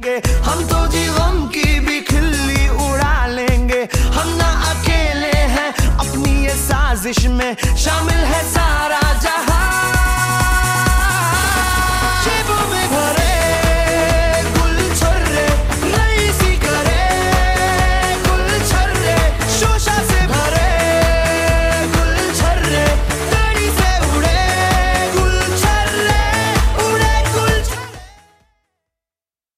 लेंगे, हम तो जी गम की भी खिल्ली उड़ा लेंगे। हम ना अकेले हैं अपनी ये साजिश में, शामिल है सारा जहां।